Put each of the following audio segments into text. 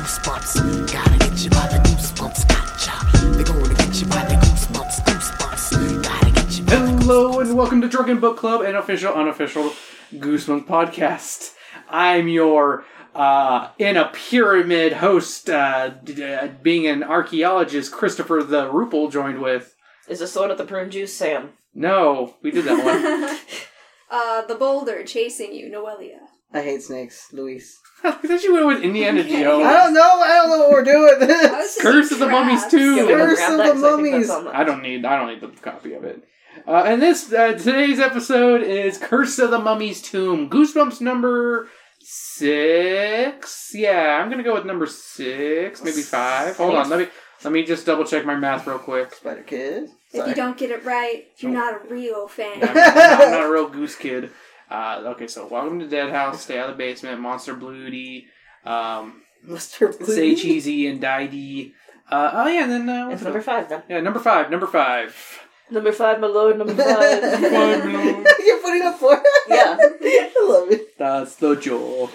goosebumps. Gotta get you by the goosebumps. Gotcha. They're gonna get you by the goosebumps. Goosebumps. Gotta get you by the goosebumps. Hello and welcome to Drunken Book Club, an official, unofficial Goosebumps podcast. I'm your in a pyramid host, being an archaeologist, Christopher the Rupel, joined with... Is this the one with the prune juice, Sam? No, we did that one. The boulder chasing you, Noelia. I hate snakes, Luis. I thought you went with Indiana Jones. I don't know what we're doing. Curse of the Mummies 2. Curse of the Mummies. I don't need the copy of it. And today's episode is Curse of the Mummy's Tomb. Goosebumps number 6. Yeah, I'm gonna go with number 6, maybe 5. Hold on, let me just double check my math real quick. Spider Kid. If you don't get it right, you're not a real fan. I'm not a real goose kid. Okay, so Welcome to Dead House, Stay Out of the Basement, Monster Bloody, Mr. Blue. Say Cheesy and Die. And then... It's number 5, then. Yeah, number 5. Number 5, my lord, number 5. You're putting up 4? Yeah. I love it. That's the joke.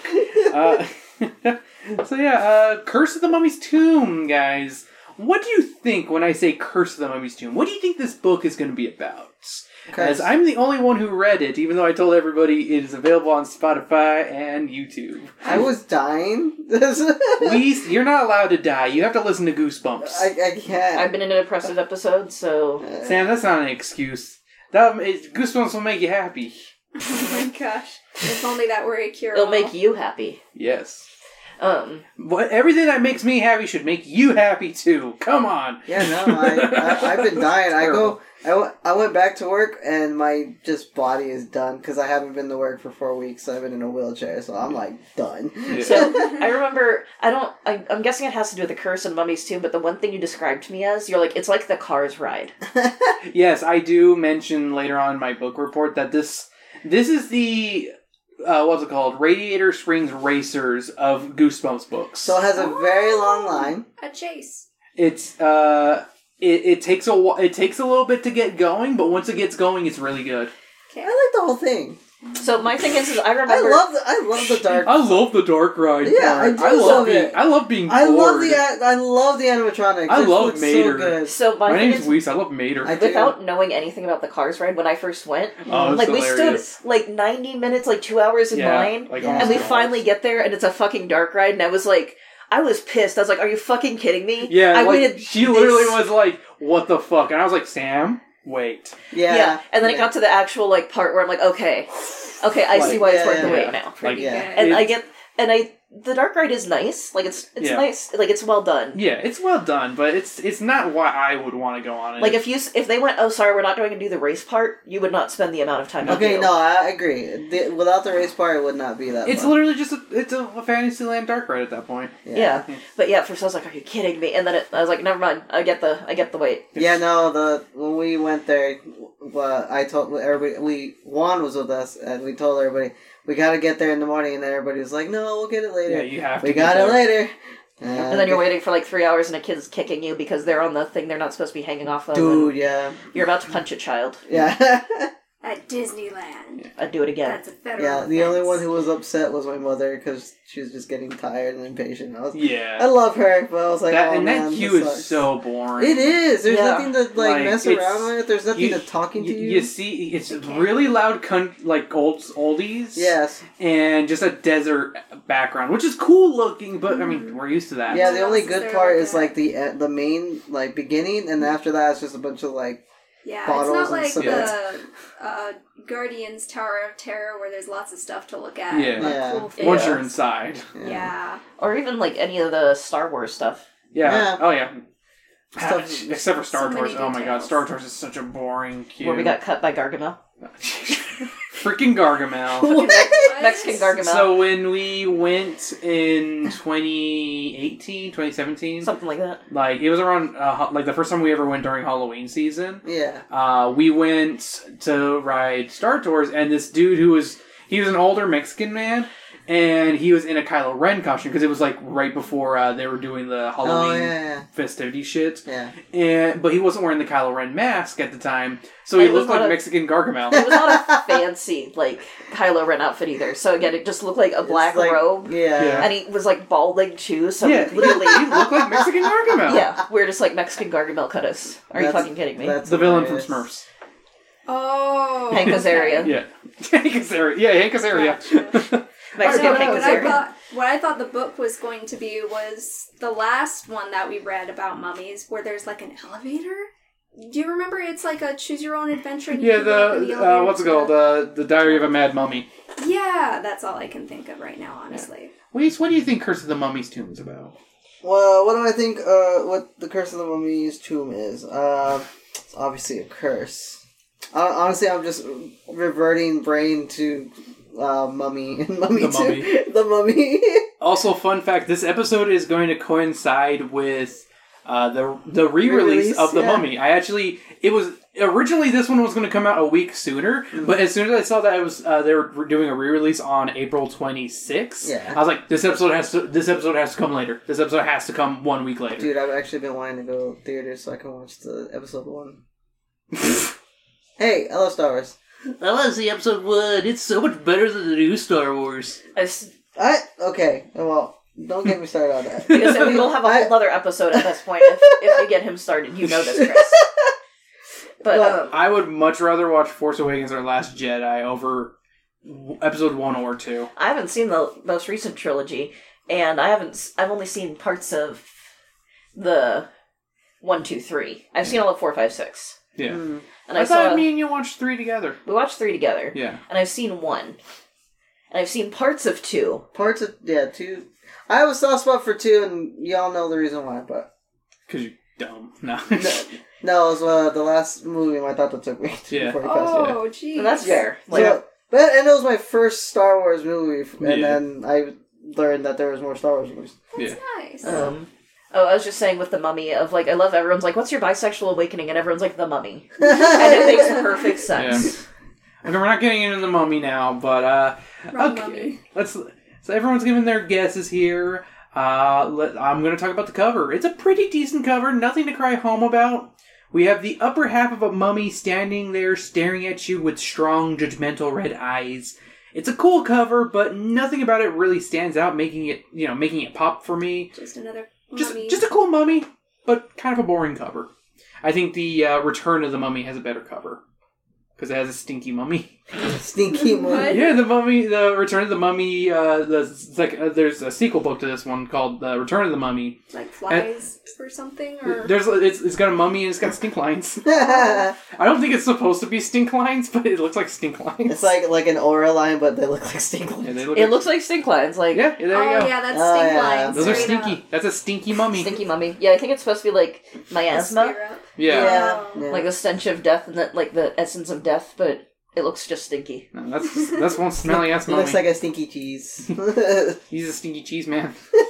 Curse of the Mummy's Tomb, guys. What do you think when I say Curse of the Mummy's Tomb? What do you think this book is going to be about? As I'm the only one who read it, even though I told everybody it is available on Spotify and YouTube. I was dying. Please, you're not allowed to die. You have to listen to Goosebumps. I can't. I've been in a depressive episode, so... Sam, that's not an excuse. Goosebumps will make you happy. Oh my gosh. If only that were a cure. It'll make you happy. Yes. Everything that makes me happy should make you happy too. Come on. Yeah, no, I've been dying. I went back to work and my body is done because I haven't been to work for 4 weeks. So I've been in a wheelchair, so I'm done. Yeah. So I remember, I'm guessing it has to do with the Curse and Mummies too, but the one thing you described to me as, you're like, it's like the Cars ride. Yes, I do mention later on in my book report that this is the... what's it called? Radiator Springs Racers of Goosebumps books. So it has a very long line. A chase. It's it takes a little bit to get going, but once it gets going, it's really good. Okay. I like the whole thing. So my thing is I remember... I love the dark. I love the dark ride. Yeah, part. I love it. I love being bored. I love the animatronics. I love Mater. Mater. So good. So my name is Weiss. I love Mater. Without knowing anything about the Cars ride, when I first went, it's we hilarious. stood 90 minutes, 2 hours in line, and we finally get there, and it's a fucking dark ride, and I was pissed. I was like, are you fucking kidding me? Yeah, I waited. She literally was like, what the fuck? And I was like, Sam, wait. Yeah. And then it got to the actual part where I'm like, okay, I see why it's worth the wait now. And the dark ride is nice. It's nice. It's well done. Yeah, it's well done, but it's not why I would want to go on it. If they went, oh sorry, we're not going to do the race part, you would not spend the amount of time. Okay, no, I agree. Without the race part, it would not be that. It's fun. literally just a Fantasyland dark ride at that point. Yeah. But first I was like, are you kidding me? And then I was like, never mind. I get the wait. Yeah, no. When we went there, I told everybody. Juan was with us, and we told everybody. We gotta get there in the morning, and then everybody was like, no, we'll get it later. Yeah, you have to. We got it later. And then you're waiting for 3 hours, and a kid's kicking you because they're on the thing they're not supposed to be hanging off of. Dude, yeah. You're about to punch a child. Yeah. At Disneyland. I'd do it again. That's a federal Yeah, the offense. only one who was upset was my mother because she was just getting tired and impatient. Yeah. I love her, but I was like, that queue is so boring. It is. There's nothing to mess around with. There's nothing to talking to you. You see, it's really loud, oldies. Yes. And just a desert background, which is cool looking, but I mean, we're used to that. Yeah, the only good part is the main beginning, and after that it's just a bunch of Yeah, bottles it's not and the Guardians Tower of Terror where there's lots of stuff to look at. Yeah. Cool things. Once you're inside. Yeah. Or even any of the Star Wars stuff. Yeah. Oh yeah. Stuff, except for Star so Tours. many Oh my god, details. Star Tours is such a boring queue. Where we got cut by Gargamel. Freaking Gargamel. Mexican Gargamel. So when we went in 2018, 2017, something like that. It was around the first time we ever went during Halloween season. Yeah. We went to ride Star Tours, and this dude he was an older Mexican man, And he was in a Kylo Ren costume because it was like right before they were doing the Halloween festivity shit. Yeah. But he wasn't wearing the Kylo Ren mask at the time, so he looked like Mexican Gargamel. It was not a fancy like Kylo Ren outfit either. So again, it just looked like a black robe. Yeah. And he was like balding too. So literally, he looked like Mexican Gargamel. Yeah, we're just like Mexican Gargamel cutters. Are you fucking kidding me? That's the villain from Smurfs. Oh. Hank Azaria. Yeah. Hank Azaria. Yeah, Hank Azaria. Gotcha. Mexican Hank Azaria. What I thought the book was going to be was the last one that we read about mummies, where there's like an elevator. Do you remember? It's like a choose your own adventure. And yeah, what's it called? The Diary of a Mad Mummy. Yeah, that's all I can think of right now, honestly. Wait, what do you think Curse of the Mummy's tomb is about? Well, what do I think? What the Curse of the Mummy's tomb is? It's obviously a curse. Honestly, I'm just reverting brain to Mummy and Mummy the 2. Mummy. The Mummy. Also, fun fact: this episode is going to coincide with the re-release of the Mummy. Originally this one was going to come out a week sooner, but as soon as I saw that it was they were doing a re-release on April 26th, I was like, this episode has to come later. This episode has to come 1 week later. Dude, I've actually been wanting to go to theater so I can watch the episode 1. Hey, I love Star Wars. I want to see episode 1. It's so much better than the new Star Wars. Okay, well, don't get me started on that. Because we will have a whole other episode at this point if we get him started. You know this, Chris. But I would much rather watch Force Awakens or Last Jedi over episode 1 or 2. I haven't seen the most recent trilogy, and I've only seen parts of the 1, 2, 3. I've seen all of 4, 5, 6. Yeah. And I thought me and you watched 3 together. We watched 3 together. Yeah. And I've seen 1. And I've seen parts of 2. 2. I have a soft spot for 2, and y'all know the reason why, but... Because you're dumb. No. No, it was the last movie my thought that took me to before he passed away. Oh, jeez. And that's fair. And it was my first Star Wars movie, and then I learned that there was more Star Wars movies. That's nice. I was just saying with the Mummy of like I love everyone's like, what's your bisexual awakening? And everyone's like, the Mummy. And it makes perfect sense. Yeah. Okay, we're not getting into the Mummy now, but Mummy. So everyone's giving their guesses here. I'm going to talk about the cover. It's a pretty decent cover, nothing to cry home about. We have the upper half of a mummy standing there staring at you with strong, judgmental red eyes. It's a cool cover, but nothing about it really stands out, making it pop for me. Just another mummy. Just a cool mummy, but kind of a boring cover. I think the Return of the Mummy has a better cover. Because it has a stinky mummy. Stinky mummy. Yeah, the Return of the Mummy, there's a sequel book to this one called The Return of the Mummy. Like flies or something? Or... It's got a mummy and it's got stink lines. I don't think it's supposed to be stink lines, but it looks like stink lines. It's like an aura line, but they look like stink lines. Yeah, it looks like stink lines. Like, there you go. Oh, yeah, that's stink lines. Those are stinky. Up. That's a stinky mummy. Stinky mummy. Yeah, I think it's supposed to be like miasma. Yeah. Like the stench of death and the essence of death, but it looks just stinky. No, that's one smelly ass mummy. He looks like a stinky cheese. He's a stinky cheese man.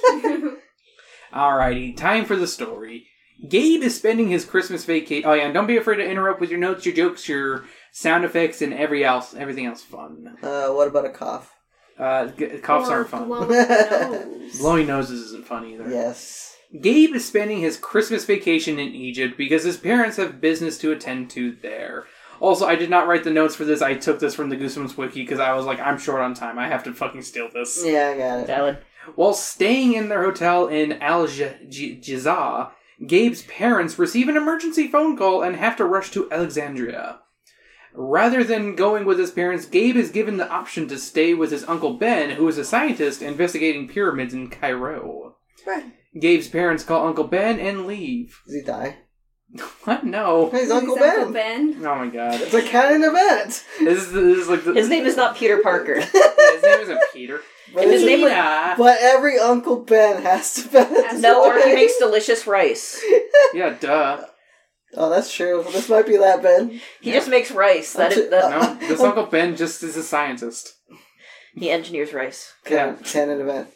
Alrighty, time for the story. Gabe is spending his Christmas vacation. Oh yeah, and don't be afraid to interrupt with your notes, your jokes, your sound effects, and everything else fun. What about a cough? Coughs aren't fun. Blowing noses isn't fun either. Yes. Gabe is spending his Christmas vacation in Egypt because his parents have business to attend to there. Also, I did not write the notes for this. I took this from the Goosebumps wiki because I was like, I'm short on time. I have to fucking steal this. Yeah, I got it. Valid. While staying in their hotel in Al-Jizah, Gabe's parents receive an emergency phone call and have to rush to Alexandria. Rather than going with his parents, Gabe is given the option to stay with his Uncle Ben, who is a scientist investigating pyramids in Cairo. Right. Gabe's parents call Uncle Ben and leave. Does he die? What? No. Hey, he's Uncle Ben. Oh my god. It's a canon event. This is like his name is not Peter Parker. Yeah, his name isn't Peter. But every Uncle Ben has to bet. No, or he makes delicious rice. Yeah, duh. Oh, that's true. This might be that Ben. He just makes rice. No, this Uncle Ben just is a scientist. He engineers rice. Canon event.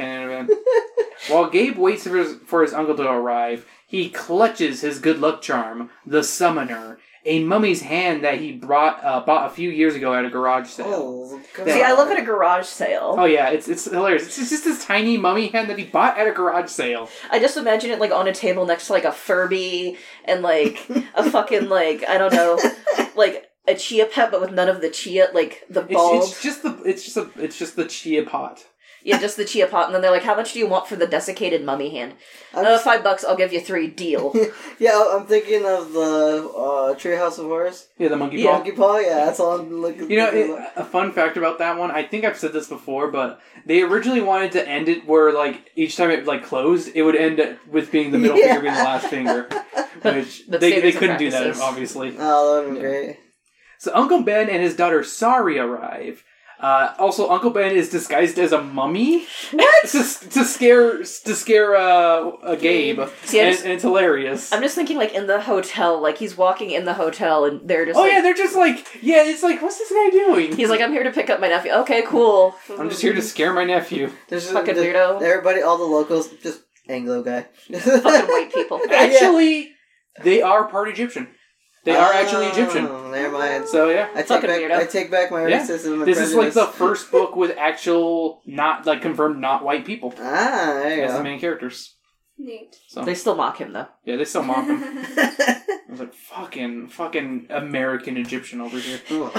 While Gabe waits for his uncle to arrive, he clutches his good luck charm, the Summoner, a mummy's hand that he bought a few years ago at a garage sale. Oh, God. See, I love at a garage sale. Oh yeah, it's hilarious. It's just this tiny mummy hand that he bought at a garage sale. I just imagine it like on a table next to like a Furby and like a fucking like I don't know, like a chia pet but with none of the chia, like the bulb. It's just the chia pot. Yeah, just the chia pot, and then they're like, "How much do you want for the desiccated mummy hand?" $5. I'll give you 3. Deal. Yeah, I'm thinking of the Treehouse of Horrors. Yeah, the monkey paw. Monkey paw. Yeah, that's all I'm looking. A fun fact about that one. I think I've said this before, but they originally wanted to end it where like each time it like closed, it would end with being the middle finger being the last finger, which they couldn't do that obviously. Oh, that would be great. So Uncle Ben and his daughter Sari arrive. Also, Uncle Ben is disguised as a mummy. What? to scare Gabe. See, and it's hilarious. I'm just thinking, like, in the hotel, like, he's walking in the hotel, and they're just yeah, they're just like, it's like, what's this guy doing? He's like, I'm here to pick up my nephew. Okay, cool. I'm just here to scare my nephew. There's fucking weirdo. Everybody, all the locals, just Anglo guy. Fucking white people. Actually, they are part Egyptian. They are actually Egyptian. Never mind. So yeah, I take back my racism. This is like the first book with actual, not like confirmed, not white people. There you as go. the main characters. Neat. So they still mock him though. Yeah, they still mock him. I was like, fucking American Egyptian over here.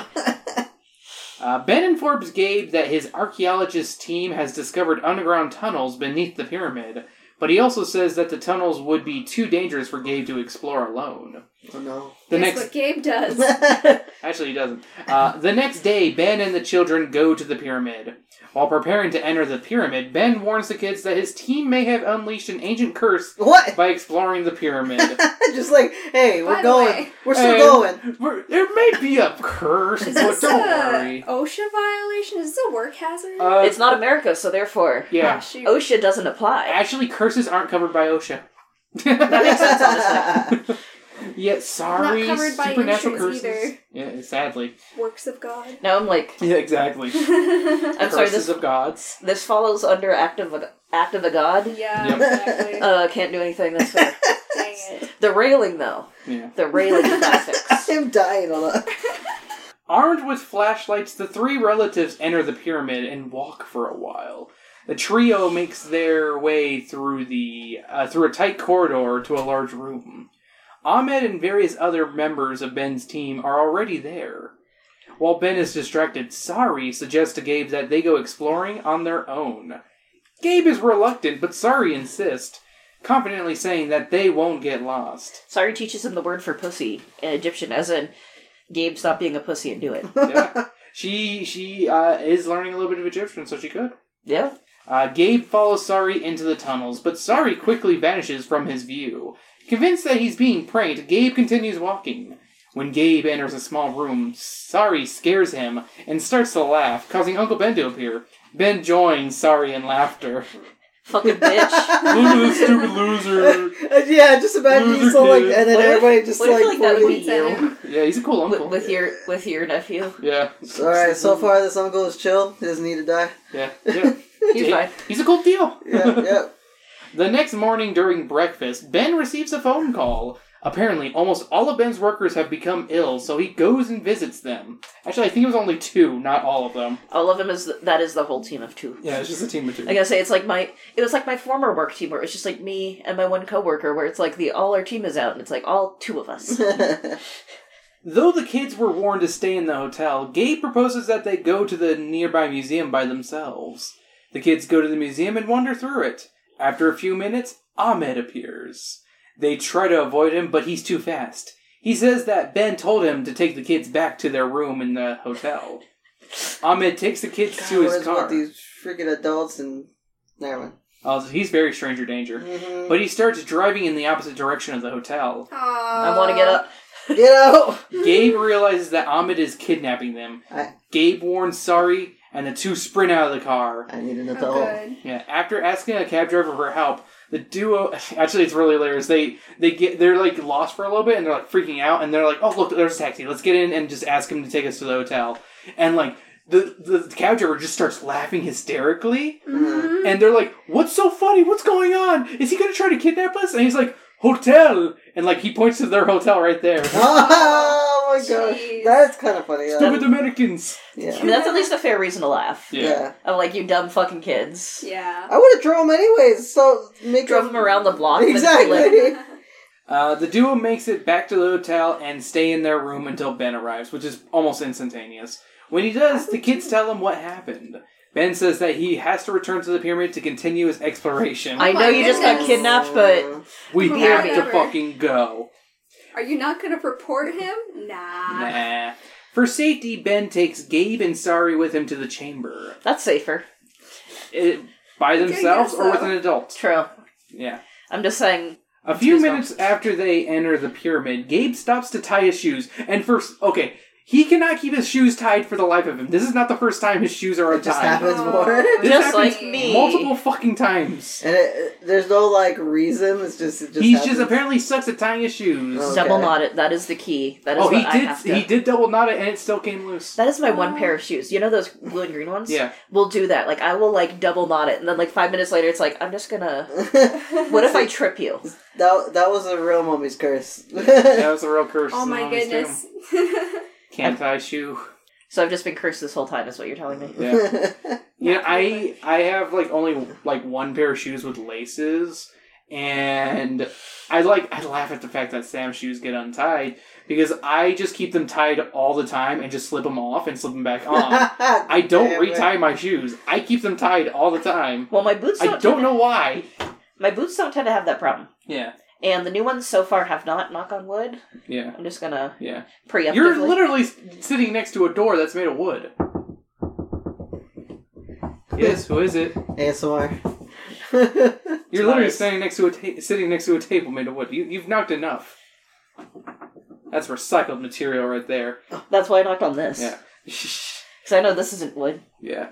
Ben informs Gabe that his archaeologist team has discovered underground tunnels beneath the pyramid. But he also says that the tunnels would be too dangerous for Gabe to explore alone. Oh no. That's what Gabe does. Actually, he doesn't. The next day, Ben and the children go to the pyramid. While preparing to enter the pyramid, Ben warns the kids that his team may have unleashed an ancient curse by exploring the pyramid. Just like, hey, we're going. We're still going. There may be a curse, but don't worry. OSHA violation? Is this a work hazard? It's not America, so therefore, OSHA doesn't apply. Actually, curses aren't covered by OSHA. That makes sense, honestly. Yeah, sorry, not covered by supernatural curses. Either. Yeah, sadly. Works of God. Now I'm like... Yeah, exactly. I'm sorry, this of gods. This follows under act of a god? Yeah, exactly. Can't do anything, that's fair. Dang it. The railing, though. Yeah. The railing classics. I'm dying on that. Armed with flashlights, the 3 relatives enter the pyramid and walk for a while. The trio makes their way through a tight corridor to a large room. Ahmed and various other members of Ben's team are already there. While Ben is distracted, Sari suggests to Gabe that they go exploring on their own. Gabe is reluctant, but Sari insists, confidently saying that they won't get lost. Sari teaches him the word for pussy in Egyptian, as in, Gabe, stop being a pussy and do it. Yeah. She is learning a little bit of Egyptian, so she could. Yeah. Gabe follows Sari into the tunnels, but Sari quickly vanishes from his view. Convinced that he's being pranked, Gabe continues walking. When Gabe enters a small room, Sari scares him and starts to laugh, causing Uncle Ben to appear. Ben joins Sari in laughter. Fucking bitch. Look at this stupid loser. Yeah, just imagine he's so like, and then everybody just like... I feel like that would be you. Yeah, he's a cool uncle. With your nephew. Yeah. Alright, so far this uncle is chill. He doesn't need to die. Yeah. He's fine. He's a cool deal. Yeah. The next morning during breakfast, Ben receives a phone call. Apparently, almost all of Ben's workers have become ill, so he goes and visits them. Actually, I think it was only 2, not all of them. All of them is the whole team of 2. Yeah, it's just a team of 2. I gotta say, it was like my former work team where it's just like me and my one coworker, where it's like all our team is out, and it's like all 2 of us. Though the kids were warned to stay in the hotel, Gabe proposes that they go to the nearby museum by themselves. The kids go to the museum and wander through it. After a few minutes, Ahmed appears. They try to avoid him, but he's too fast. He says that Ben told him to take the kids back to their room in the hotel. Ahmed takes the kids to his car. What, these freaking adults and... Never mind. He's very stranger danger. Mm-hmm. But he starts driving in the opposite direction of the hotel. I want to get up. Get out! Gabe realizes that Ahmed is kidnapping them. Gabe warns Sari, and the 2 sprint out of the car. I need an adult. Yeah, after asking a cab driver for help, the duo... Actually, it's really hilarious. They're like lost for a little bit, and they're like freaking out, and they're like, oh, look, there's a taxi. Let's get in and just ask him to take us to the hotel. And like, the cab driver just starts laughing hysterically. Mm-hmm. And they're like, what's so funny? What's going on? Is he going to try to kidnap us? And he's like, hotel! And like he points to their hotel right there. Oh my gosh. That's kind of funny. Stupid Americans! Yeah. I mean, that's at least a fair reason to laugh. Yeah. I'm like, you dumb fucking kids. Yeah. I would have drove them anyways, so Drove them around the block. Exactly. The duo makes it back to the hotel and stay in their room until Ben arrives, which is almost instantaneous. When he does, the kids tell him what happened. Ben says that he has to return to the pyramid to continue his exploration. I know you just got kidnapped, but... We have to fucking go. Are you not going to report him? Nah. For safety, Ben takes Gabe and Sari with him to the chamber. That's safer. By themselves or with an adult? True. Yeah. I'm just saying... A few minutes after they enter the pyramid, Gabe stops to tie his shoes. And first, okay, he cannot keep his shoes tied for the life of him. This is not the first time his shoes are untied. It just happens more. This just happens like me. multiple fucking times. And there's no, like, reason. It just He's happens. just apparently sucks at tying his shoes. Okay. Double knot it. That is the key. That is what I have to... He did double knot it and it still came loose. That is my one pair of shoes. You know those blue and green ones? Yeah. We'll do that. Like, I will, like, double knot it. And then, like, 5 minutes later, it's like, I'm just gonna... What if I trip you? That was a real mummy's curse. That was a real curse. Oh my goodness. Can't tie shoe. So I've just been cursed this whole time, is what you're telling me. Yeah. Yeah, I have like only like one pair of shoes with laces, and I laugh at the fact that Sam's shoes get untied because I just keep them tied all the time and just slip them off and slip them back on. I don't retie my shoes. I keep them tied all the time. Well, my boots I don't know why. My boots don't tend to have that problem. Yeah. And the new ones so far have not, knock on wood. Yeah. I'm just gonna preemptively. You're literally sitting next to a door that's made of wood. Yes, who is it? ASMR. You're literally sitting next to a table made of wood. You've knocked enough. That's recycled material right there. That's why I knocked on this. Yeah. Because I know this isn't wood. Yeah.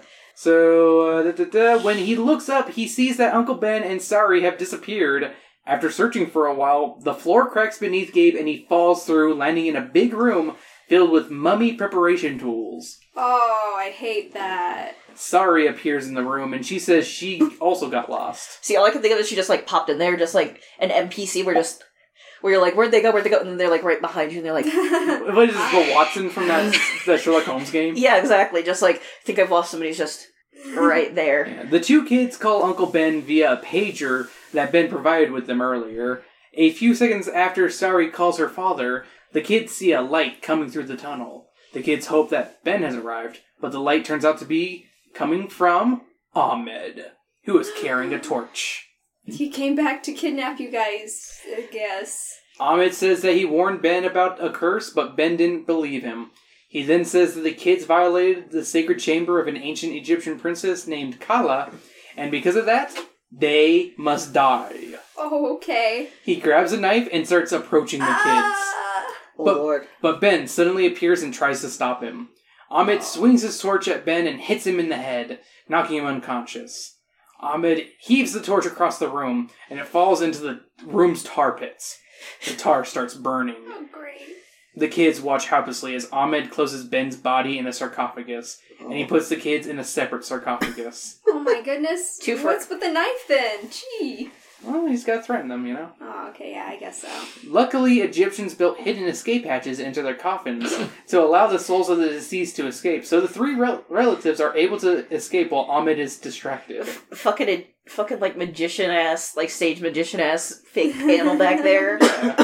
So, when he looks up, he sees that Uncle Ben and Sari have disappeared. After searching for a while, the floor cracks beneath Gabe and he falls through, landing in a big room filled with mummy preparation tools. Oh, I hate that. Sari appears in the room and she says she also got lost. See, all I can think of is she just like popped in there, just like an NPC where you're like, where'd they go? And then they're like right behind you and they're like... What is this, the Watson from that Sherlock Holmes game? Yeah, exactly. Just like, I think I've lost somebody's just right there. Yeah. The two kids call Uncle Ben via a pager that Ben provided with them earlier. A few seconds after Sari calls her father, the kids see a light coming through the tunnel. The kids hope that Ben has arrived, but the light turns out to be coming from Ahmed, who is carrying a torch. He came back to kidnap you guys, I guess. Ahmed says that he warned Ben about a curse, but Ben didn't believe him. He then says that the kids violated the sacred chamber of an ancient Egyptian princess named Kala, and because of that, they must die. Oh, okay. He grabs a knife and starts approaching the kids. Lord. But Ben suddenly appears and tries to stop him. Ahmed swings his torch at Ben and hits him in the head, knocking him unconscious. Ahmed heaves the torch across the room, and it falls into the room's tar pits. The tar starts burning. Oh, great. The kids watch helplessly as Ahmed closes Ben's body in a sarcophagus, and he puts the kids in a separate sarcophagus. Oh my goodness. Two for- What's with the knife then? Gee. Well, he's got to threaten them, you know? Oh, okay, yeah, I guess so. Luckily, Egyptians built hidden escape hatches into their coffins to allow the souls of the deceased to escape. So the three relatives are able to escape while Ahmed is distracted. Fucking like magician-ass, like stage magician-ass fake panel back there.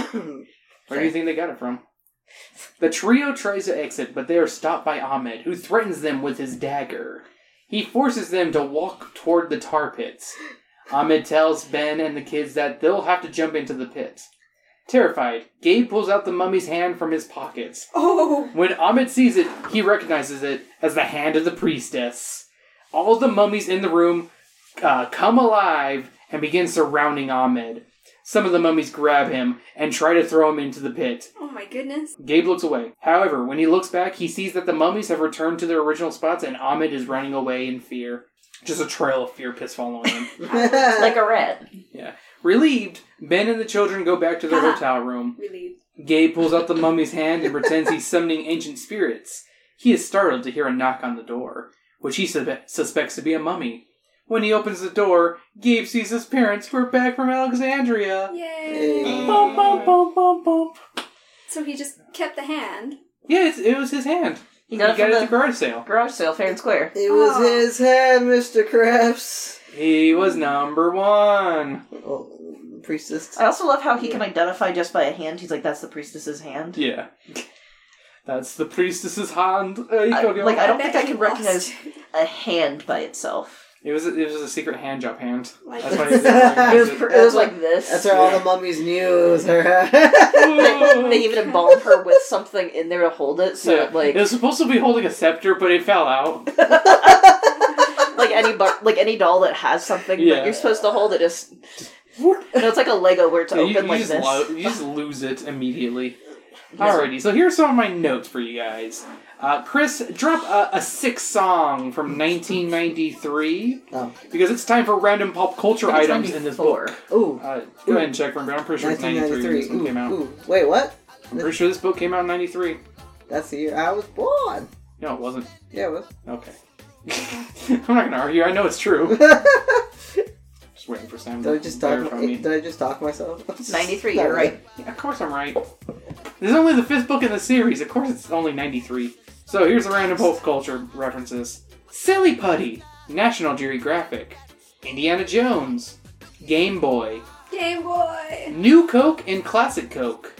Where do you think they got it from? The trio tries to exit, but they are stopped by Ahmed, who threatens them with his dagger. He forces them to walk toward the tar pits. Ahmed tells Ben and the kids that they'll have to jump into the pit. Terrified, Gabe pulls out the mummy's hand from his pockets. Oh! When Ahmed sees it, he recognizes it as the hand of the priestess. All of the mummies in the room come alive and begin surrounding Ahmed. Some of the mummies grab him and try to throw him into the pit. Oh my goodness. Gabe looks away. However, when he looks back, he sees that the mummies have returned to their original spots and Ahmed is running away in fear. Just a trail of fear pits following him. Like a rat. Yeah. Relieved, Ben and the children go back to their hotel room. Relieved. Gabe pulls out the mummy's hand and pretends he's summoning ancient spirits. He is startled to hear a knock on the door, which he suspects to be a mummy. When he opens the door, Gabe sees his parents who are back from Alexandria. Yay! Bump, bump, bump, bump, bump. So he just kept the hand. Yeah, it was his hand. He got it at the garage sale. Garage sale, fair and square. It was his hand, Mr. Krabs. He was number one. Oh, priestess. I also love how he can identify just by a hand. He's like, that's the priestess's hand. Yeah. That's the priestess's hand. I don't think I can recognize a hand by itself. It was a secret hand job hand. Like That's why it was like this. That's why all the mummies knew it was her hand. They even embalmed her with something in there to hold it, so it was supposed to be holding a scepter, but it fell out. like any doll that has something that you're supposed to hold, it just. It's like a Lego where it's open like this. You just lose it immediately. Alrighty, so here's some of my notes for you guys. Chris, drop a 6th song from 1993. Oh. Because it's time for random pop culture items in this book. Ooh. Go ahead and check for me, but I'm pretty sure it's 93 when this one came out. Ooh. Wait, what? I'm pretty sure this book came out in 93. That's the year I was born. No, it wasn't. Yeah, it was. Okay. I'm not gonna argue, I know it's true. Just waiting for Sam to verify me. Did I just talk myself? 93, you're right. Yeah, of course I'm right. This is only the 5th book in the series. Of course it's only 93. So here's the random pop culture references. Silly Putty, National Geographic, Indiana Jones, Game Boy, Game Boy, New Coke and Classic Coke,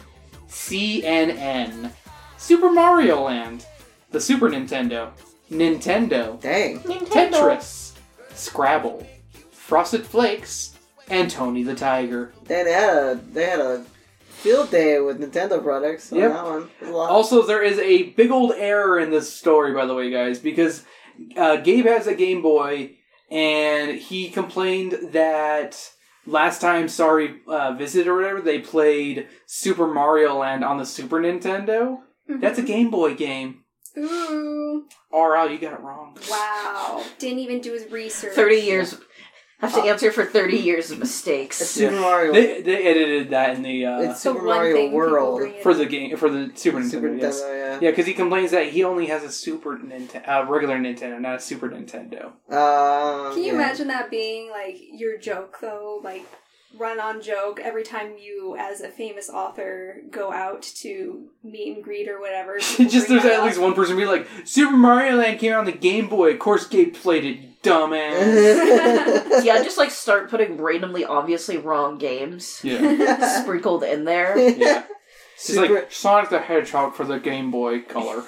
CNN, Super Mario Land, the Super Nintendo, Nintendo, Dang, Tetris, Scrabble, Frosted Flakes, and Tony the Tiger. They had a field day with Nintendo products on that one. Also, there is a big old error in this story, by the way, guys, because Gabe has a Game Boy, and he complained that last time Visit or whatever, they played Super Mario Land on the Super Nintendo. Mm-hmm. That's a Game Boy game. Ooh. RL, you got it wrong. Wow. Didn't even do his research. 30 years. Have to answer for 30 years of mistakes. Super Mario. They edited that in the it's Super Mario World for the game for the Super Nintendo. Yes. Yeah, because he complains that he only has a Super Nintendo, regular Nintendo, not a Super Nintendo. Can you imagine that being like your joke though, like run-on joke every time you, as a famous author, go out to meet and greet or whatever? Just there's at least one person be like, Super Mario Land came out on the Game Boy. Of course, Gabe played it, dumbass. Yeah, just like start putting randomly, obviously wrong games. Sprinkled in there. Yeah. It's like Sonic the Hedgehog for the Game Boy Color.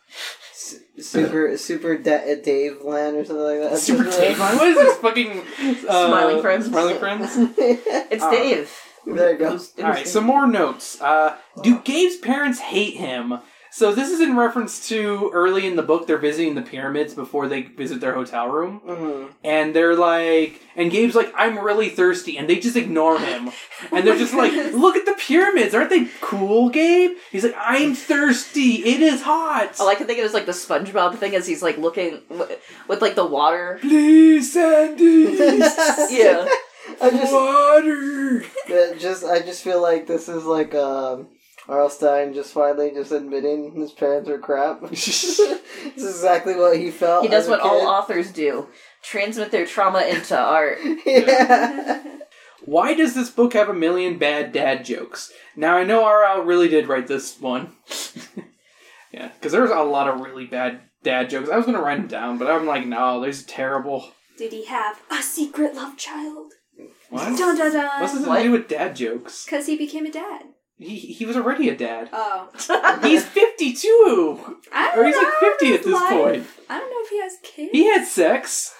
Super Dave Land or something like that. Super Dave Land? What is this fucking... Smiling Friends? Smiling Friends? It's Dave. There you go. Alright, some more notes. Do Gabe's parents hate him? So this is in reference to early in the book, they're visiting the pyramids before they visit their hotel room. Mm-hmm. And they're like... And Gabe's like, I'm really thirsty. And they just ignore him. And they're just like, look at the pyramids. Aren't they cool, Gabe? He's like, I'm thirsty. It is hot. All I can think of is like the SpongeBob thing as he's like looking with like the water. Please, Sandy. Yeah. Water. I just feel like this is like R.L. Stine just finally just admitting his parents are crap. This is exactly what he felt. He does what all authors do. Transmit their trauma into art. Yeah. Why does this book have 1 million bad dad jokes? Now, I know R.L. really did write this one. Yeah, because there's a lot of really bad dad jokes. I was going to write them down, but I'm like, no, there's terrible. Did he have a secret love child? What? Dun dun dun. What's this to do with dad jokes? Because he became a dad. He was already a dad. Oh. He's 52! I don't or he's know, like 50 at this point. I don't know if he has kids. He had sex.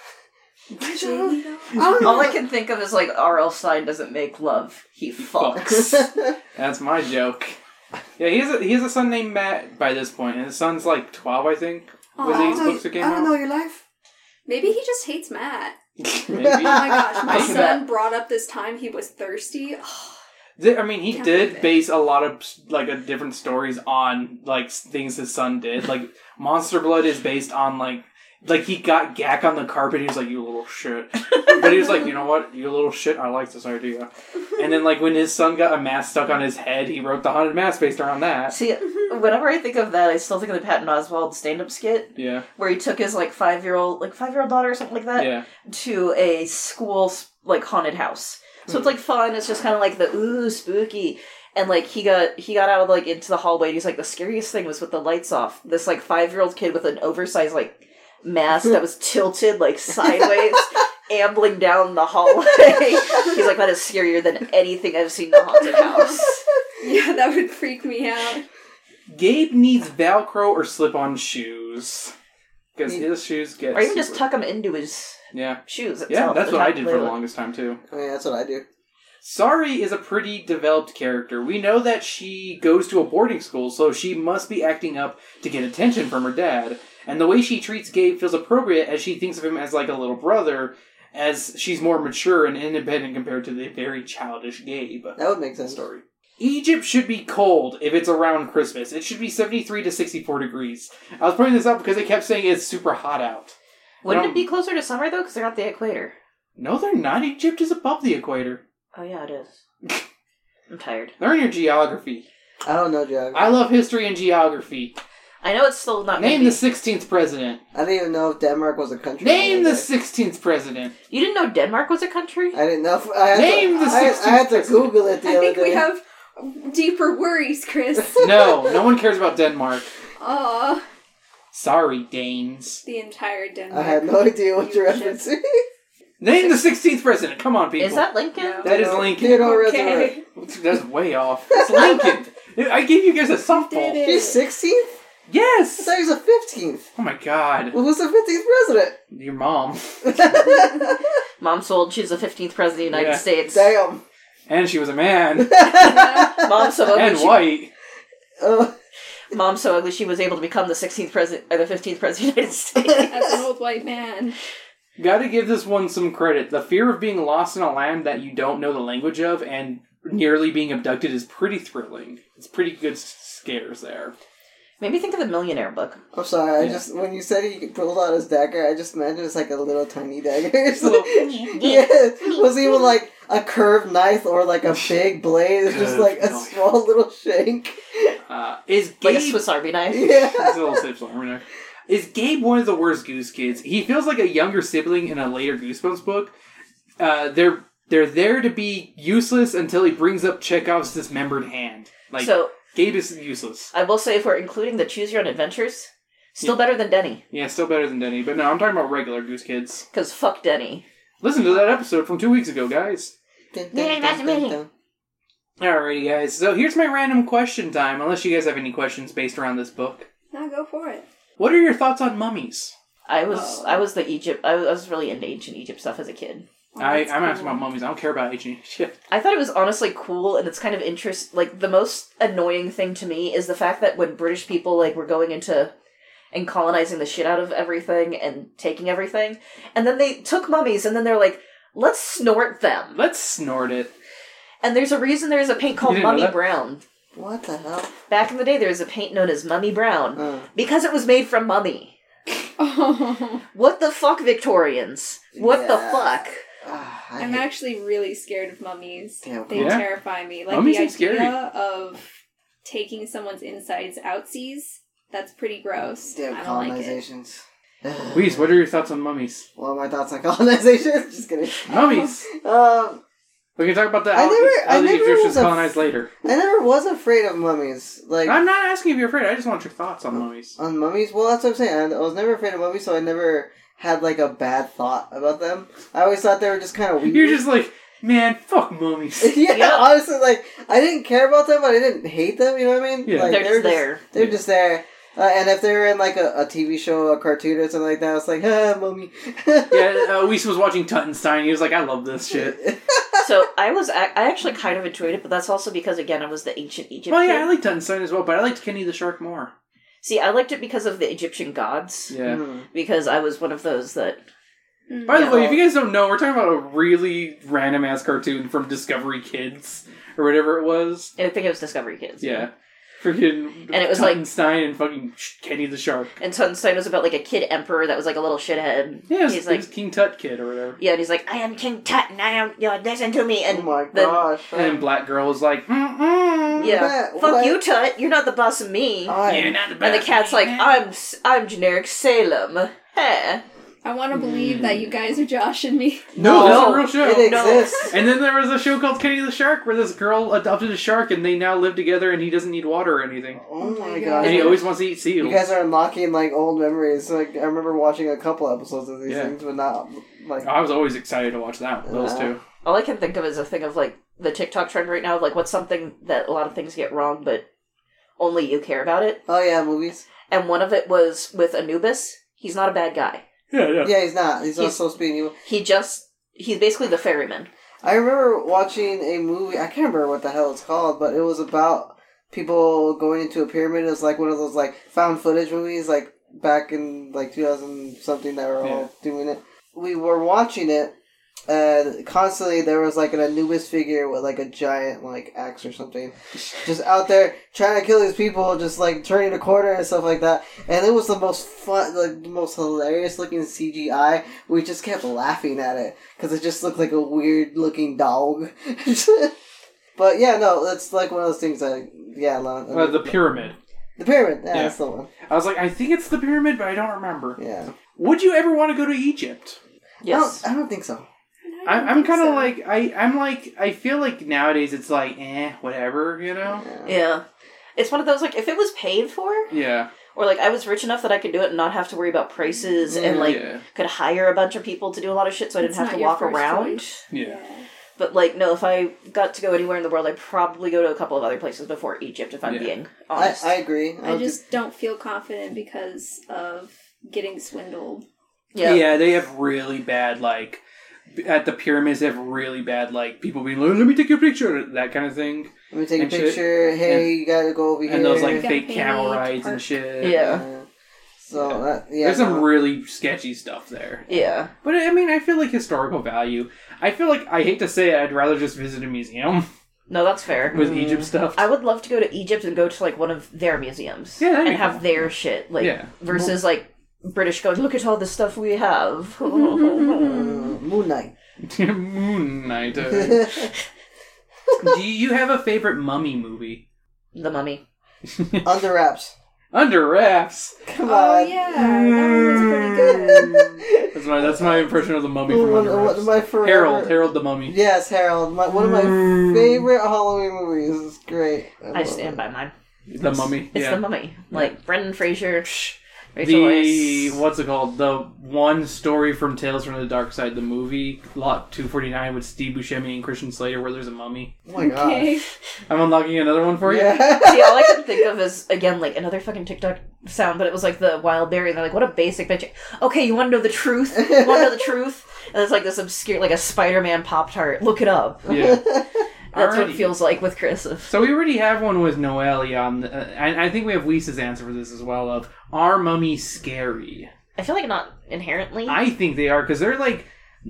All I can think of is like R.L. Stine doesn't make love, he fucks. That's my joke. Yeah, he has a son named Matt by this point, and his son's like 12, I think. Was these books that came out? I don't know your life. Maybe he just hates Matt. Maybe. Oh my gosh, my son brought up this time he was thirsty. I mean, he did base a lot of like different stories on like things his son did. Like Monster Blood is based on like like, he got Gak on the carpet, he was like, you little shit. But he was like, you know what? You little shit, I like this idea. And then, like, when his son got a mask stuck on his head, he wrote the haunted mask based around that. See, whenever I think of that, I still think of the Patton Oswalt stand-up skit. Yeah. Where he took his, like, 5-year-old daughter or something like that to a school, like, haunted house. So it's, like, fun. It's just kind of like the, ooh, spooky. And, like, he got out of, like, into the hallway, and he's like, the scariest thing was with the lights off. This, like, 5-year-old kid with an oversized, like, mask that was tilted, like, sideways, ambling down the hallway. He's like, that is scarier than anything I've seen in the haunted house. Yeah, that would freak me out. Gabe needs Velcro or slip-on shoes. Because his shoes get Or even just tuck them into his shoes itself. Yeah, that's what I did for the longest time, too. Oh, yeah, that's what I do. Sari is a pretty developed character. We know that she goes to a boarding school, so she must be acting up to get attention from her dad. And the way she treats Gabe feels appropriate as she thinks of him as like a little brother, as she's more mature and independent compared to the very childish Gabe. That would make sense. Story. Egypt should be cold if it's around Christmas. It should be 73 to 64 degrees. I was pointing this out because they kept saying it's super hot out. Wouldn't it be closer to summer, though? Because they're at the equator. No, they're not. Egypt is above the equator. Oh, yeah, it is. I'm tired. Learn your geography. I don't know geography. I love history and geography. I know it's still not... Name the 16th president. I didn't even know if Denmark was a country. Name the 16th president. You didn't know Denmark was a country? I didn't know if... I had to Google it the other day. I think we have deeper worries, Chris. No one cares about Denmark. Aw. Sorry, Danes. The entire Denmark. I had no idea what you're referencing. Name the 16th president. Come on, people. Is that Lincoln? No. That is Lincoln. Theodore Okay. Roosevelt. That's way off. It's Lincoln. I gave you guys a softball. He's 16th? I Yes. thought he was a 15th. Oh my god. Well, who's the 15th president? Your mom. Mom sold she's the 15th president of the United States. Damn. And she was a man. Mom's so ugly. And white. Mom's so ugly she was able to become the 16th president, or the 15th president of the United States. As an old white man. Gotta give this one some credit. The fear of being lost in a land that you don't know the language of and nearly being abducted is pretty thrilling. It's pretty good scares there. Made me think of the Millionaire book. I'm sorry, when you said he pulled out his dagger, I just imagined it's like a little tiny dagger. It's Little- yeah, it wasn't even like a curved knife or like a big blade. It's just like a small little shank. Is Gabe... Like a Swiss Army knife. Yeah. It's a little Swiss Army knife. Is Gabe one of the worst Goose Kids? He feels like a younger sibling in a later Goosebumps book. They're there to be useless until he brings up Chekhov's dismembered hand. Like, So, Gabe is useless. I will say, if we're including the Choose Your Own Adventures, still better than Denny. Yeah, still better than Denny. But no, I'm talking about regular Goose Kids. Because fuck Denny. Listen to that episode from 2 weeks ago, guys. Alrighty, guys. So here's my random question time, unless you guys have any questions based around this book. Now go for it. What are your thoughts on mummies? I was the Egypt. I was really into ancient Egypt stuff as a kid. I'm asking about mummies. I don't care about ancient shit. I thought it was honestly cool, and it's kind of like the most annoying thing to me is the fact that when British people like were going into and colonizing the shit out of everything and taking everything, and then they took mummies, and then they're like, let's snort them. Let's snort it. And there's a reason there's a paint called Mummy Brown. What the hell? Back in the day, there was a paint known as Mummy Brown because it was made from mummy. Oh. What the fuck, Victorians? What the fuck? I'm actually really scared of mummies. Damn. They terrify me. Like Mummies the are scary. idea of taking someone's insides outsies, that's pretty gross. Damn I don't like it. colonizations. Weez, what are your thoughts on mummies? What are my thoughts on colonization? Just kidding. Mummies! We can talk about that. I how the never Egyptians was colonized later. I never was afraid of mummies. Like I'm not asking if you're afraid. I just want your thoughts on mummies. on mummies. Well, that's what I'm saying. I was never afraid of mummies, so I never had like a bad thought about them. I always thought they were just kind of weird. You're just like, man, fuck mummies. yeah, honestly, like I didn't care about them, but I didn't hate them. You know what I mean? Yeah. Like, They're just there. They're just there. And if they were in like a TV show, a cartoon or something like that, it's like, mummy. Yeah, Weiss was watching Tuttenstein. He was like, I love this shit. So I actually kind of enjoyed it, but that's also because, again, I was the ancient Egypt Well, kid. yeah, I like Tuttenstein as well, but I liked Kenny the Shark more. See, I liked it because of the Egyptian gods. Yeah. Because I was one of those that... By the way, if you guys don't know, we're talking about a really random-ass cartoon from Discovery Kids, or whatever it was. I think it was Discovery Kids. Yeah. Freaking And it was like- Tuttenstein and fucking Kenny the Shark. And Tuttenstein was about like a kid emperor that was like a little shithead. Yeah, he's it was King Tut Kid or whatever. yeah, and he's like, I am King Tut, and I am, listen to me. And Oh my then- gosh. And then Black Girl was like, mm-mm. Yeah, What? fuck you, Tut. You're not the boss of me. You're not the And the best cat's like, man. I'm generic Salem. Heh. I want to believe that you guys are joshing me. No, that's No, a real show. It No. exists. And then there was a show called Kenny the Shark where this girl adopted a shark and they now live together and he doesn't need water or anything. Oh my God. gosh. And he always wants to eat seals. You guys are unlocking like old memories. Like I remember watching a couple episodes of these Yeah. things, but not like. I was always excited to watch those two. All I can think of is a thing of like the TikTok trend right now of like what's something that a lot of things get wrong, but only you care about it. Oh yeah, movies. And one of it was with Anubis. He's not a bad guy. Yeah. Yeah, he's not. He's not He's- supposed to be evil. He's basically the ferryman. I remember watching a movie. I can't remember what the hell it's called, but it was about people going into a pyramid. It was like one of those like found footage movies, like back in like 2000 something that were all doing it. We were watching it, and constantly there was like an Anubis figure with like a giant like axe or something, just out there trying to kill these people, just like turning a corner and stuff like that. And it was the most fun, like the most hilarious looking CGI. We just kept laughing at it because it just looked like a weird looking dog. But yeah, no, that's like one of those things that The pyramid. the pyramid. Yeah, Yeah. that's the one. I was like, I think it's the pyramid, but I don't remember. Yeah. Would you ever want to go to Egypt? Yes. I don't think so. I'm kind of like I feel like nowadays it's like whatever, you know. Yeah. It's one of those, like, if it was paid for, Yeah. or, like, I was rich enough that I could do it and not have to worry about prices and, like, Yeah. could hire a bunch of people to do a lot of shit so I didn't It's have not to your walk first around. choice. Yeah. But, like, no, if I got to go anywhere in the world, I'd probably go to a couple of other places before Egypt, if I'm Yeah. being honest. I agree. I just don't feel confident because of getting swindled. Yeah. They have really bad like at the pyramids. They have really bad like people being like, "Let me take your picture," that kind of thing, Let me take a and shit. picture. Hey, And- you gotta go over here. and those like You fake gotta camel pay rides to and park. shit. Yeah. So yeah, There's some no. really sketchy stuff there. Yeah. But I mean, I feel like historical value. I feel like I hate to say it, I'd rather just visit a museum No, that's fair. with Egypt stuff. I would love to go to Egypt and go to, like, one of their museums. Yeah, that'd be and have cool. their shit. Like, Yeah. versus, like, British going, look at all the stuff we have. Moon Knight. Moon Knight. Do you have a favorite mummy movie? The Mummy. Under wraps. Under Wraps. Come Oh on. yeah, that one was pretty good. That's my impression of the mummy from Under One Wraps. of my forever. Harold the Mummy. Yes, Harold. One of my favorite Halloween movies. It's great. I stand by mine. The Mummy. It's yeah. The Mummy. Like, Brendan Fraser, Rachel Weisz. What's it called? The one story from Tales from the Dark Side, the movie, Lot 249 with Steve Buscemi and Christian Slater, where there's a mummy. Oh my god. Okay. I'm unlocking another one for you. Yeah. See, all I can think of is, again, like, another fucking TikTok sound, but it was like the wild berry, and they're like, what a basic bitch. Okay, you want to know the truth? You want to know the truth? And it's like this obscure, like a Spider-Man Pop-Tart. Look it up. Yeah. That's what Alrighty. it feels like with Chris. So we already have one with Noelia on, and I think we have Lisa's answer for this as well. Of are mummies scary? I feel like not inherently. I think they are because they're like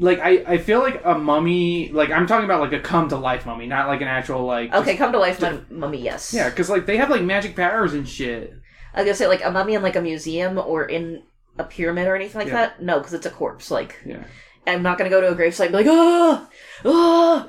I feel like a mummy. Like I'm talking about like a come to life mummy, not like an actual like. Okay, come to life, mummy, yes. Yeah, because like they have like magic powers and shit. I was gonna say, like, a mummy in, like, a museum or in a pyramid or anything like Yeah. that? No, because it's a corpse. Like, Yeah. I'm not gonna go to a gravesite and be like, ah! Ah!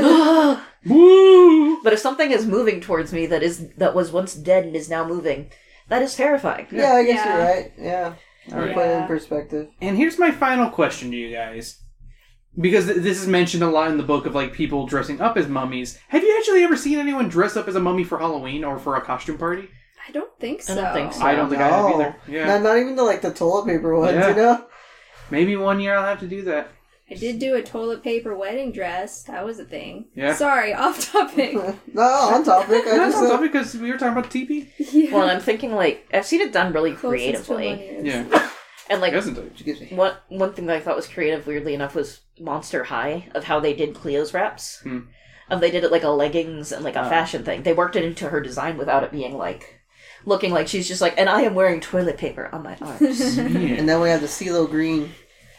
Ah! Woo! But if something is moving towards me that was once dead and is now moving, that is terrifying. Yeah, I guess Yeah. you're right. Yeah. Alright. Put it in perspective. And here's my final question to you guys. Because this is mentioned a lot in the book of like people dressing up as mummies. Have you actually ever seen anyone dress up as a mummy for Halloween or for a costume party? I don't think so. I don't think so. I don't think I have No. either. Yeah. Not even the toilet paper ones, Yeah. you know? Maybe one year I'll have to do that. I did do a toilet paper wedding dress. That was a thing. Yeah. Sorry, off topic. No, on topic. I That's just on topic because we were talking about TP. Yeah. Well, I'm thinking, like, I've seen it done really Closest to creatively. one is. Yeah. And, like, Doesn't it? excuse me. one thing that I thought was creative, weirdly enough, was Monster High, of how they did Cleo's wraps. Of they did it like a leggings and like a fashion thing. They worked it into her design without it being like, looking like she's just like, and I am wearing toilet paper on my arms. Yeah. And then we have the CeeLo Green.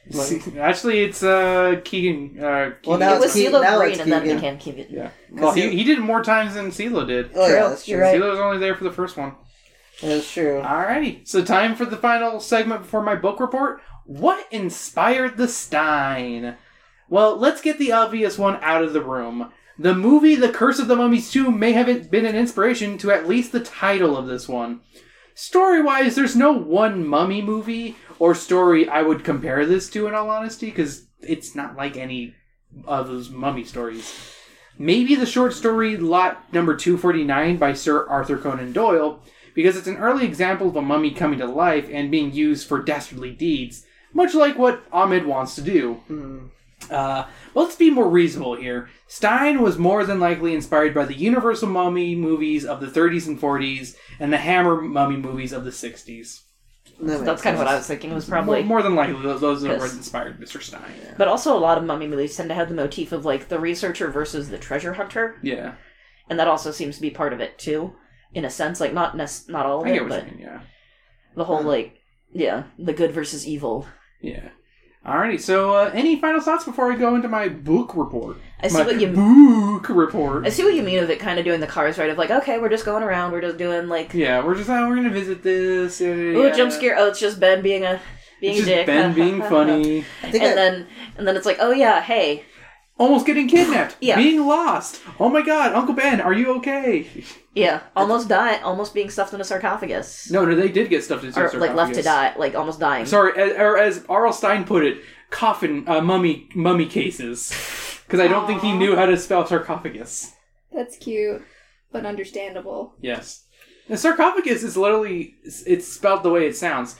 Actually, it's Keegan. Well, now It was Keegan- CeeLo now Green it's and then Keegan. became Keegan. Yeah. Well, he did it more times than CeeLo did. Oh, yeah, True. that's true. You're right. CeeLo was only there for the first one. That's true. Alrighty. So time for the final segment before my book report. What inspired the Stein? Well, let's get the obvious one out of the room. The movie The Curse of the Mummy's Tomb may have been an inspiration to at least the title of this one. Story-wise, there's no one mummy movie or story I would compare this to, in all honesty, because it's not like any of those mummy stories. Maybe the short story Lot Number 249 by Sir Arthur Conan Doyle, because it's an early example of a mummy coming to life and being used for dastardly deeds, much like what Ahmed wants to do. But let's be more reasonable here. Stein was more than likely inspired by the Universal Mummy movies of the 30s and 40s and the Hammer Mummy movies of the 60s. That's kind of what I was thinking. Was probably More than likely, those were inspired Mr. Stein. But also, a lot of mummy movies tend to have the motif of like the researcher versus the treasure hunter, Yeah. and that also seems to be part of it too, in a sense. Like not all of I it, get what but you mean, yeah. the whole the good versus evil. Yeah. Alrighty, so any final thoughts before I go into my book report? I see My what you book report. I see what you mean of it kind of doing the cars right of like, okay, we're just going around, we're just doing like Yeah, we're going to visit this. ooh, jump scare, oh, it's just Ben being a It's just dick. Ben being funny. I think and then it's like, oh yeah, hey. Almost getting kidnapped. Yeah. Being lost. Oh my god, Uncle Ben, are you okay? Yeah. Almost being stuffed in a sarcophagus. No, they did get stuffed into a Or like left to sarcophagus. die, like almost dying. Sorry, as R.L. Stein put it, coffin, mummy cases. Because I don't think he knew how to spell sarcophagus. That's cute, but understandable. Yes. The sarcophagus is literally, it's spelled the way it sounds.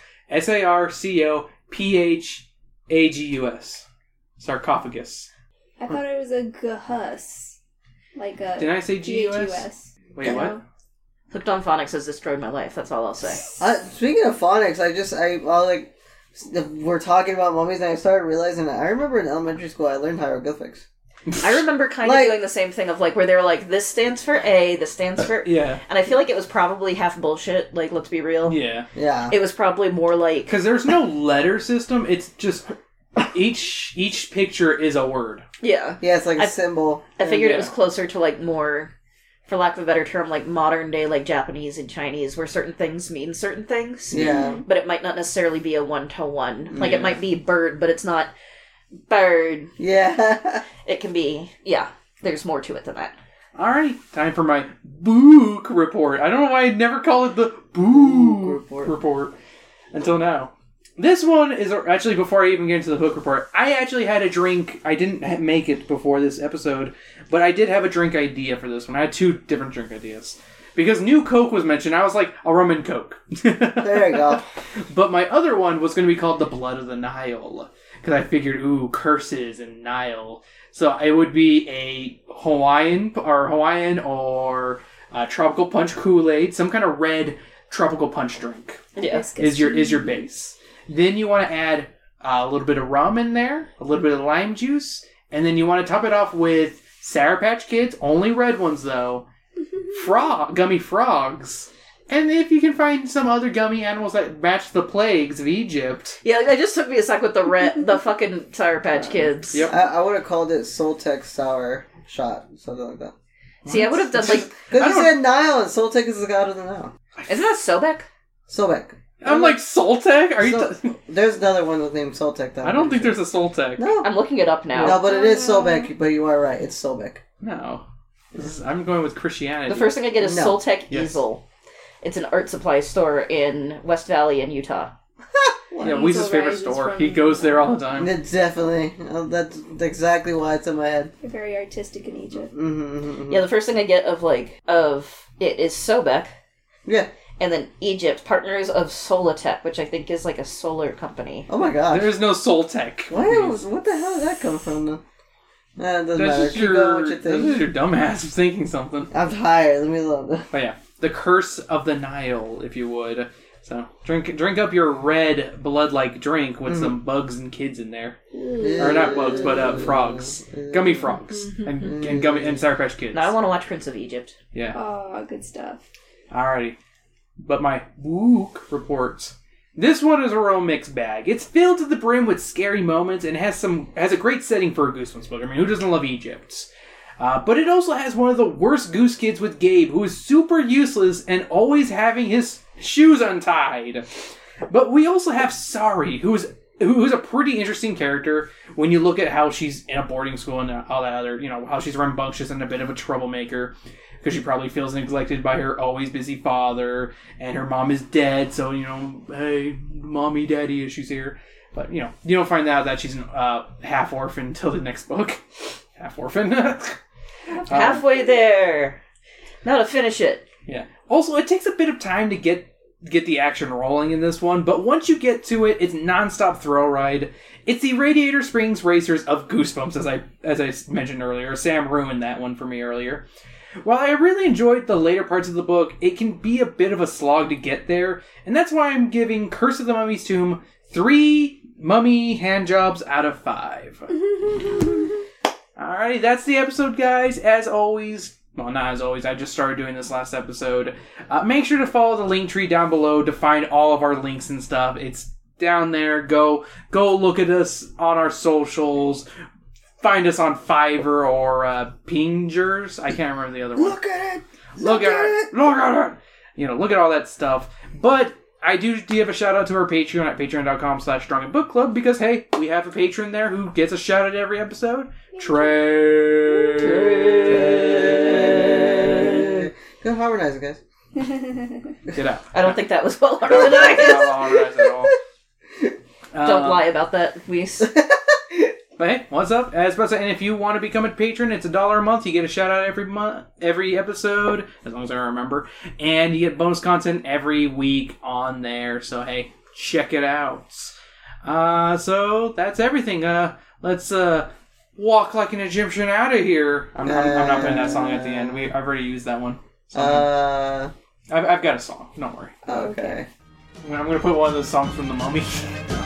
Sarcophagus. Sarcophagus. I thought it was a ghus. Like a Did I say GUS? GHUS. Wait, No. what? Hooked on Phonics has destroyed my life. That's all I'll say. Speaking of phonics, we're talking about mummies, and I started realizing that I remember in elementary school I learned hieroglyphics. I remember kind of Like- doing the same thing of like where they were like, this stands for A, this stands for... Yeah. And I feel like it was probably half bullshit, like, let's be real. Yeah. Yeah. It was probably more like... Because there's no letter system, it's just each picture is a word. Yeah. Yeah, it's like a symbol. I figured Yeah. it was closer to like more, for lack of a better term, like modern day like Japanese and Chinese, where certain things mean certain things. Yeah. But it might not necessarily be a one-to-one. Like Yeah. it might be bird, but it's not bird. Yeah. It can be, yeah, there's more to it than that. Alright, time for my book report. I don't know why I never call it the book report until now. This one is actually, before I even get into the book report, I actually had a drink. I didn't make it before this episode, but I did have a drink idea for this one. I had two different drink ideas. Because New Coke was mentioned, I was like, a rum and Coke. There you go. But my other one was going to be called the Blood of the Nile. Because I figured, curses and Nile. So it would be a Hawaiian or tropical punch Kool-Aid, some kind of red tropical punch drink. Yeah. Is your base. Then you want to add a little bit of rum in there, a little bit of lime juice, and then you want to top it off with Sour Patch Kids, only red ones though, gummy frogs, and if you can find some other gummy animals that match the plagues of Egypt. Yeah, it just took me a sec with the fucking Sour Patch Kids. Yep. I would have called it Soltec Sour Shot, something like that. See, I would have done like, Because I you don't- said Nile, and Soltec is the god of the Nile. isn't that Sobek? Sobek. I'm like, Soltec? Are you? There's another one with named Soltec. I don't think there's a Soltec. No. I'm looking it up now. No, but it is Sobek, but you are right. It's Sobek. No. I'm going with Christianity. The first thing I get is No. Soltec Yes. Easel. It's an art supply store in West Valley in Utah. Yeah, Weeze's favorite store. He goes there all the time. Definitely. That's exactly why it's in my head. They're very artistic in Egypt. Mm-hmm. Yeah, the first thing I get of it is Sobek, Yeah. and then Egypt, partners of Solitech, which I think is like a solar company. Oh my gosh. There's no Soltec. What the hell did that come from? Then? Nah, it doesn't That's matter. just Keep going with your that's thing. just your dumbass thinking something. I'm tired. Let me look. But yeah, the Curse of the Nile, if you would. So drink up your red blood-like drink with some bugs and kids in there, or not bugs, but frogs, gummy frogs, and gummy and Sour Patch Kids. Now I want to watch Prince of Egypt. Yeah. Oh, good stuff. Alrighty. But my book reports. This one is a real mixed bag. It's filled to the brim with scary moments and has a great setting for a Goosebumps book. I mean, who doesn't love Egypt? But it also has one of the worst goose kids with Gabe, who is super useless and always having his shoes untied. But we also have Sari, who's a pretty interesting character when you look at how she's in a boarding school and all that other, how she's rambunctious and a bit of a troublemaker. Because she probably feels neglected by her always busy father, and her mom is dead, so, hey, mommy, daddy issues here. But, you don't find out that she's half orphan until the next book. Half orphan. Halfway there. Now to finish it. Yeah. Also, it takes a bit of time to get the action rolling in this one, but once you get to it, it's nonstop thrill ride. It's the Radiator Springs Racers of Goosebumps, as I mentioned earlier. Sam ruined that one for me earlier. While I really enjoyed the later parts of the book, it can be a bit of a slog to get there, and that's why I'm giving Curse of the Mummy's Tomb 3 mummy handjobs out of 5. Alrighty, that's the episode, guys. As always, well, not as always, I just started doing this last episode. Make sure to follow the link tree down below to find all of our links and stuff. It's down there. Go look at us on our socials. Find us on Fiverr or Pingers. I can't remember the other one. Look at it! Look at it! Look at it! Look at all that stuff. But I do give a shout out to our Patreon at patreon.com/strongandbookclub because, hey, we have a patron there who gets a shout out every episode. Trey. Go harmonize it, guys. Get out. I don't think that was well harmonized. Not harmonized at all. Don't lie about that, Weiss. But hey, what's up? As about to say, and if you want to become a patron, it's $1 a month. You get a shout out every episode, as long as I remember, and you get bonus content every week on there. So hey, check it out. So that's everything. Let's walk like an Egyptian out of here. I'm not putting that song at the end. I've already used that one. I've got a song. Don't worry. Okay. I'm gonna put one of those songs from The Mummy.